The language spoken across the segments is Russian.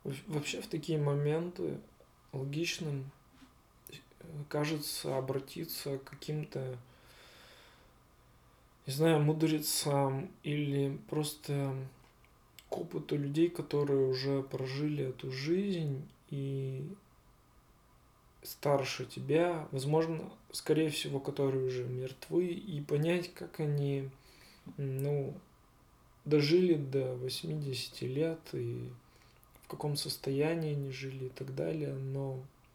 Вообще в такие моменты логичным кажется обратиться к каким-то, не знаю, мудрецам или просто к опыту людей, которые уже прожили эту жизнь и старше тебя, возможно, скорее всего, которые уже мертвы, и понять, как они, ну, дожили до 80 лет и в каком состоянии они жили и так далее. Но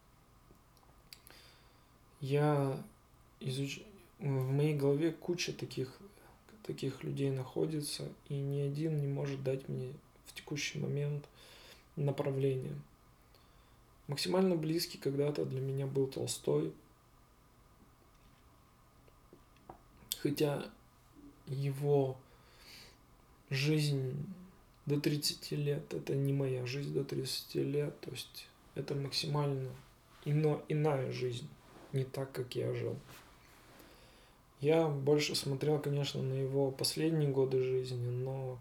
я в моей голове куча таких людей находится, и ни один не может дать мне в текущий момент направление. Максимально близкий когда-то для меня был Толстой, хотя его жизнь до 30 лет, это не моя жизнь до 30 лет, то есть это максимально иная жизнь, не так, как я жил. Я больше смотрел, конечно, на его последние годы жизни, но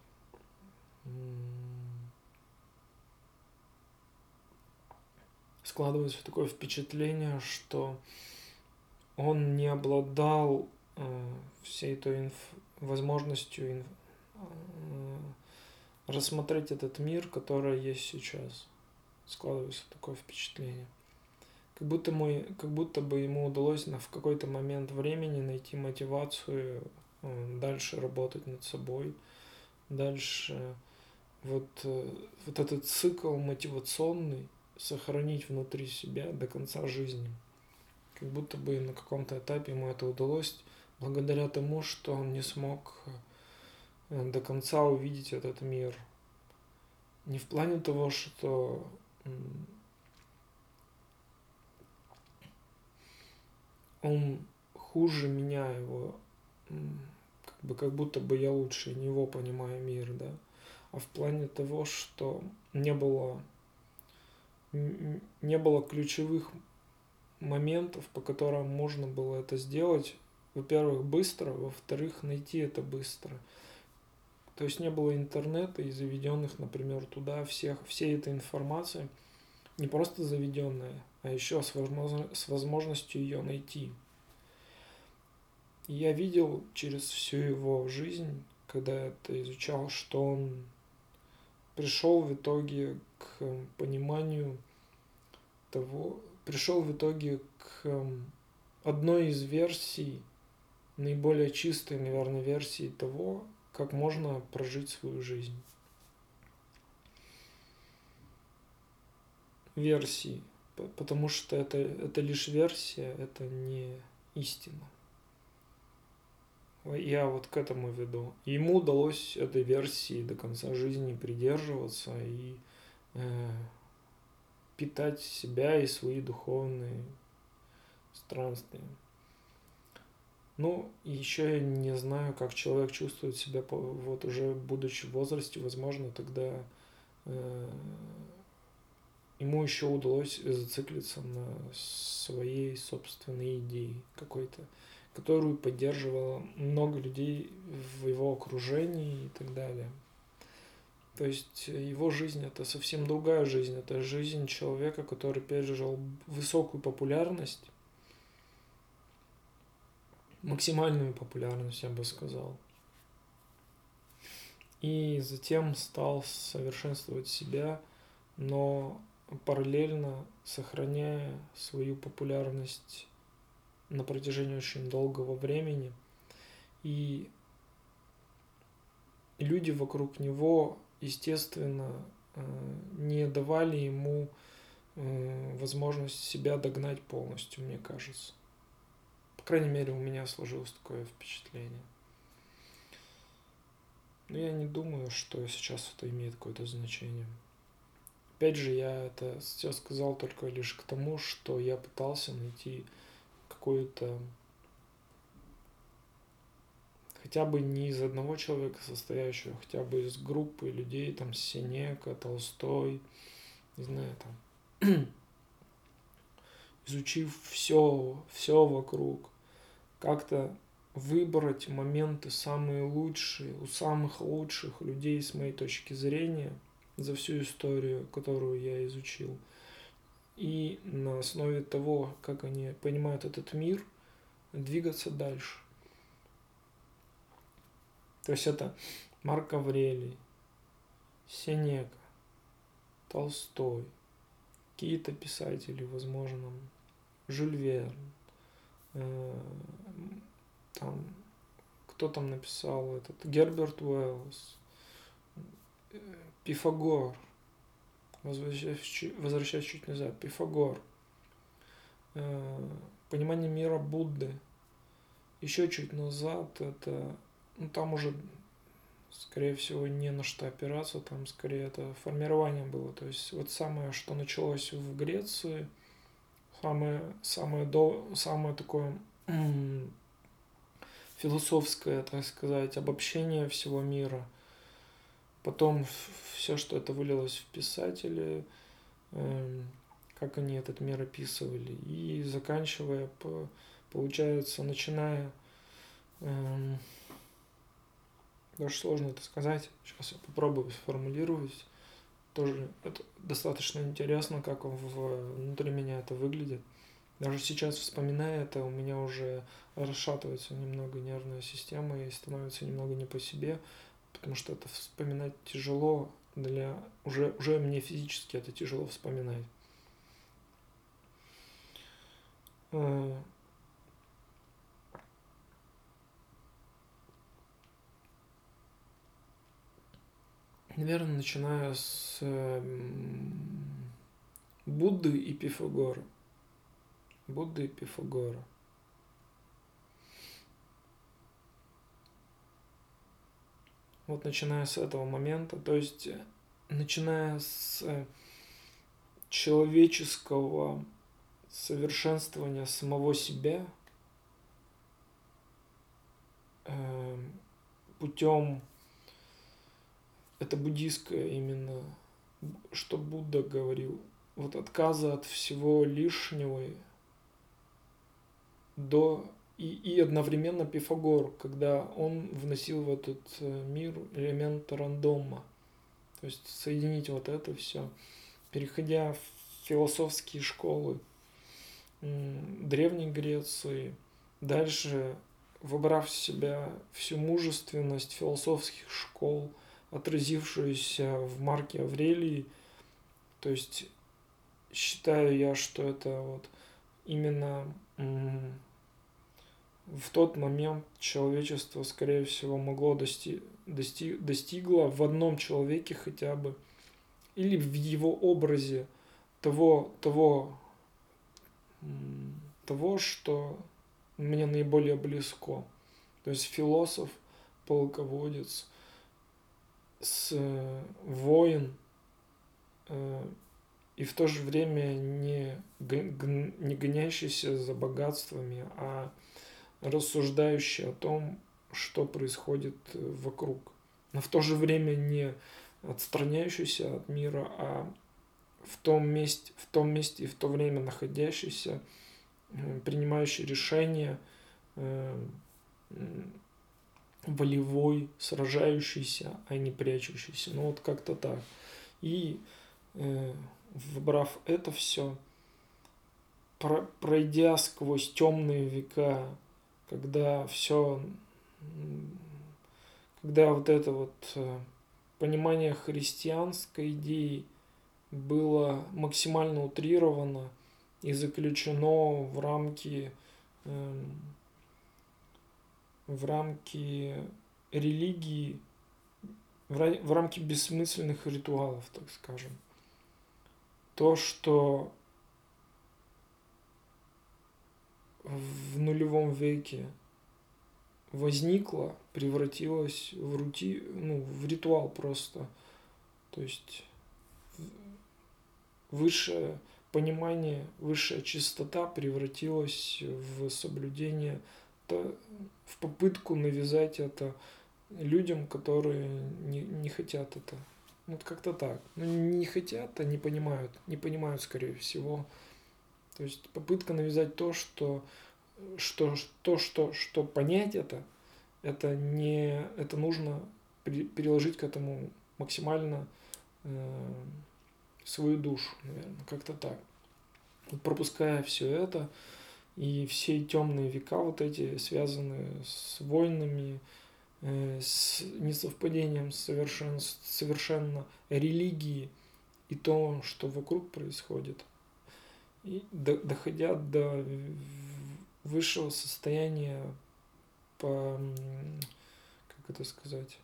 складывается такое впечатление, что он не обладал всей той возможностью рассмотреть этот мир, который есть сейчас. Складывается такое впечатление. Как будто бы ему удалось в какой-то момент времени найти мотивацию дальше работать над собой, дальше вот этот цикл мотивационный сохранить внутри себя до конца жизни. Как будто бы на каком-то этапе ему это удалось, благодаря тому, что он не смог до конца увидеть этот мир. Не в плане того, что он хуже меня его, как будто бы я лучше него понимаю мир, да, а в плане того, что не было ключевых моментов, по которым можно было это сделать, во-первых, быстро, во-вторых, найти это быстро. То есть не было интернета и заведенных, например, туда всей этой информации, не просто заведенная, а еще с возможностью ее найти. И я видел через всю его жизнь, когда это изучал, что он пришел в итоге к пониманию того, пришел в итоге к одной из версий, наиболее чистой, наверное, версии того, как можно прожить свою жизнь. Версии, потому что это лишь версия, это не истина. Я вот к этому веду. Ему удалось этой версии до конца жизни придерживаться и питать себя и свои духовные странствия. Ну, еще я не знаю, как человек чувствует себя, вот уже будучи в возрасте, возможно, тогда ему еще удалось зациклиться на своей собственной идее какой-то, которую поддерживало много людей в его окружении и так далее. То есть его жизнь это совсем другая жизнь, это жизнь человека, который пережил высокую популярность, максимальную популярность, я бы сказал. И затем стал совершенствовать себя, но параллельно сохраняя свою популярность на протяжении очень долгого времени. И люди вокруг него, естественно, не давали ему возможность себя догнать полностью, мне кажется. По крайней мере, у меня сложилось такое впечатление. Но я не думаю, что сейчас это имеет какое-то значение. Опять же, я это сейчас сказал только лишь к тому, что я пытался найти какую-то, хотя бы не из одного человека состоящего, хотя бы из группы людей, там, Сенека, Толстой, не знаю, там, изучив все вокруг, как-то выбрать моменты самые лучшие, у самых лучших людей с моей точки зрения, за всю историю, которую я изучил. И на основе того, как они понимают этот мир, двигаться дальше. То есть это Марк Аврелий, Сенека, Толстой, какие-то писатели, возможно, Жюль Верн, там, кто там написал этот, Герберт Уэллс, Пифагор, возвращаясь чуть назад, Пифагор, понимание мира Будды, еще чуть назад, это, ну там уже, скорее всего, не на что опираться, там скорее это формирование было, то есть вот самое, что началось в Греции, самое такое философское, так сказать, обобщение всего мира. Потом все, что это вылилось в писатели, как они этот мир описывали. И заканчивая, получается, начиная, даже сложно это сказать, сейчас я попробую сформулировать. Тоже это достаточно интересно, как внутри меня это выглядит. Даже сейчас, вспоминая это, у меня уже расшатывается немного нервная система и становится немного не по себе, потому что это вспоминать тяжело, уже мне физически это тяжело вспоминать. Наверное, начиная с Будды и Пифагора. Будды и Пифагора. Вот начиная с этого момента, то есть начиная с человеческого совершенствования самого себя путем, это буддийское именно, что Будда говорил, вот отказа от всего лишнего и одновременно Пифагор, когда он вносил в этот мир элемент рандома. То есть соединить вот это все, переходя в философские школы Древней Греции, дальше вобрав в себя всю мужественность философских школ, отразившуюся в Марке Аврелии, то есть считаю я, что это вот именно в тот момент человечество, скорее всего, могло достигло в одном человеке хотя бы, или в его образе того, что мне наиболее близко. То есть философ, полководец, воин, и в то же время не гонящийся за богатствами, а рассуждающий о том, что происходит вокруг. Но в то же время не отстраняющийся от мира, а в том месте и в то время находящийся, принимающий решения, волевой, сражающийся, а не прячущийся. Ну вот как-то так. И выбрав это все, пройдя сквозь темные века, когда вот это вот понимание христианской идеи было максимально утрировано и заключено в рамки религии, в рамки бессмысленных ритуалов, так скажем. То, что в нулевом веке возникло, превратилось в ритуал просто. То есть высшее понимание, высшая чистота превратилась в соблюдение, в попытку навязать это людям, которые не хотят это. Вот как-то так. Ну, не хотят, а не понимают, скорее всего. То есть попытка навязать то, что понять это нужно переложить к этому максимально свою душу, наверное, как-то так. Вот пропуская все это и все темные века вот эти, связанные с войнами, с несовпадением совершенно религии и то, что вокруг происходит, и доходя до высшего состояния по, как это сказать,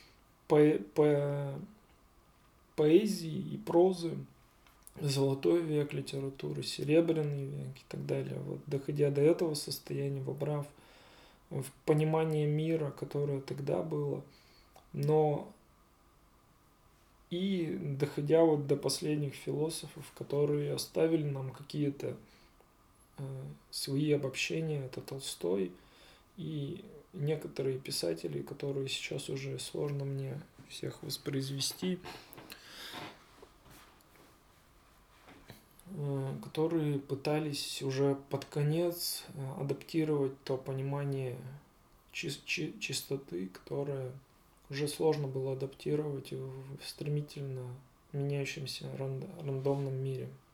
по поэзии и прозы, золотой век литературы, серебряный век и так далее. Вот, доходя до этого состояния, вобрав в понимание мира, которое тогда было, но и доходя вот до последних философов, которые оставили нам какие-то свои обобщения, это Толстой и некоторые писатели, которые сейчас уже сложно мне всех воспроизвести, которые пытались уже под конец адаптировать то понимание чистоты, которое уже сложно было адаптировать в стремительно меняющемся рандомном мире.